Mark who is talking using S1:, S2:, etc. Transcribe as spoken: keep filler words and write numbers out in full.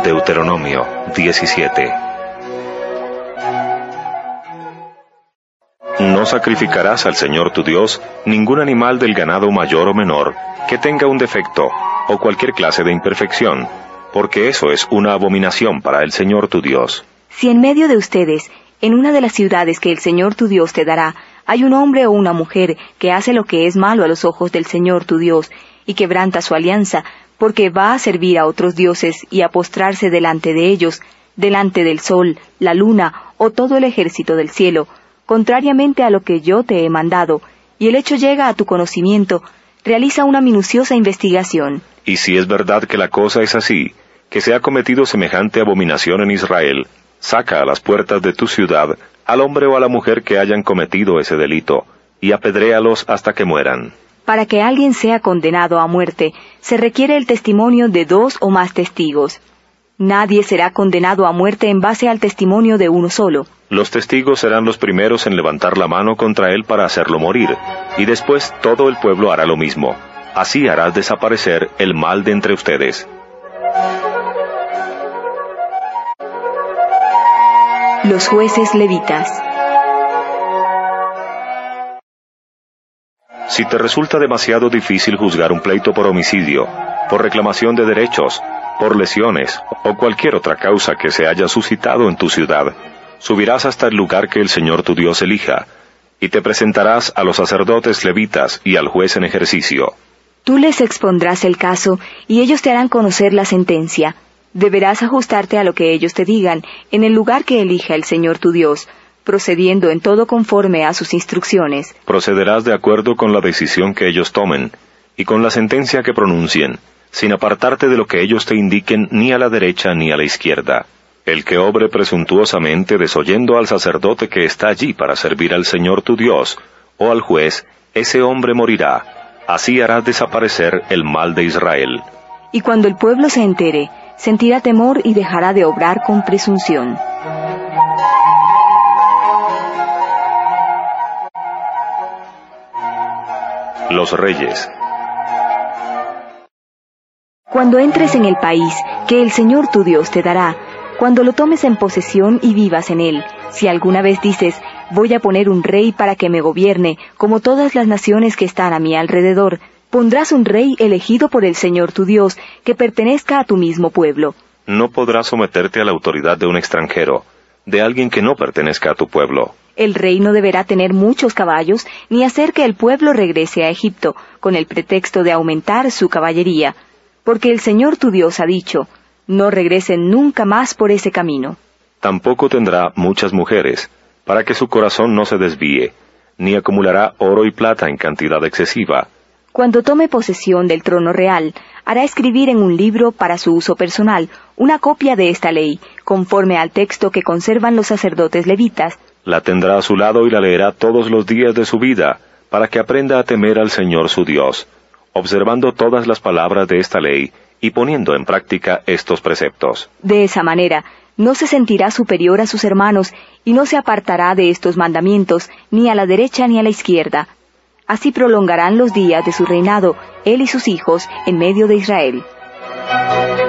S1: Deuteronomio diecisiete. No sacrificarás al Señor tu Dios ningún animal del ganado mayor o menor que tenga un defecto o cualquier clase de imperfección, porque eso es una abominación para el Señor tu Dios.
S2: Si en medio de ustedes, en una de las ciudades que el Señor tu Dios te dará, hay un hombre o una mujer que hace lo que es malo a los ojos del Señor tu Dios, y quebranta su alianza, porque va a servir a otros dioses y a postrarse delante de ellos, delante del sol, la luna o todo el ejército del cielo, contrariamente a lo que yo te he mandado, y el hecho llega a tu conocimiento, realiza una minuciosa investigación.
S1: Y si es verdad que la cosa es así, que se ha cometido semejante abominación en Israel, saca a las puertas de tu ciudad al hombre o a la mujer que hayan cometido ese delito, y apedréalos hasta que mueran.
S2: Para que alguien sea condenado a muerte, se requiere el testimonio de dos o más testigos. Nadie será condenado a muerte en base al testimonio de uno solo.
S1: Los testigos serán los primeros en levantar la mano contra él para hacerlo morir, y después todo el pueblo hará lo mismo. Así harás desaparecer el mal de entre ustedes.
S2: Los jueces levitas.
S1: Si te resulta demasiado difícil juzgar un pleito por homicidio, por reclamación de derechos, por lesiones o cualquier otra causa que se haya suscitado en tu ciudad, subirás hasta el lugar que el Señor tu Dios elija, y te presentarás a los sacerdotes levitas y al juez en ejercicio.
S2: Tú les expondrás el caso, y ellos te harán conocer la sentencia. Deberás ajustarte a lo que ellos te digan, en el lugar que elija el Señor tu Dios, procediendo en todo conforme a sus instrucciones.
S1: Procederás de acuerdo con la decisión que ellos tomen, y con la sentencia que pronuncien, sin apartarte de lo que ellos te indiquen ni a la derecha ni a la izquierda. El que obre presuntuosamente desoyendo al sacerdote que está allí para servir al Señor tu Dios, o al juez, ese hombre morirá. Así harás desaparecer el mal de Israel.
S2: Y cuando el pueblo se entere, sentirá temor y dejará de obrar con presunción.
S1: Los reyes.
S2: Cuando entres en el país que el Señor tu Dios te dará, cuando lo tomes en posesión y vivas en él, si alguna vez dices, voy a poner un rey para que me gobierne, como todas las naciones que están a mi alrededor, pondrás un rey elegido por el Señor tu Dios, que pertenezca a tu mismo pueblo.
S1: No podrás someterte a la autoridad de un extranjero, de alguien que no pertenezca a tu pueblo.
S2: El rey no deberá tener muchos caballos, ni hacer que el pueblo regrese a Egipto, con el pretexto de aumentar su caballería, porque el Señor tu Dios ha dicho, no regresen nunca más por ese camino.
S1: Tampoco tendrá muchas mujeres, para que su corazón no se desvíe, ni acumulará oro y plata en cantidad excesiva.
S2: Cuando tome posesión del trono real, hará escribir en un libro para su uso personal una copia de esta ley, conforme al texto que conservan los sacerdotes levitas.
S1: La tendrá a su lado y la leerá todos los días de su vida, para que aprenda a temer al Señor su Dios, observando todas las palabras de esta ley y poniendo en práctica estos preceptos.
S2: De esa manera, no se sentirá superior a sus hermanos y no se apartará de estos mandamientos ni a la derecha ni a la izquierda. Así prolongarán los días de su reinado, él y sus hijos, en medio de Israel.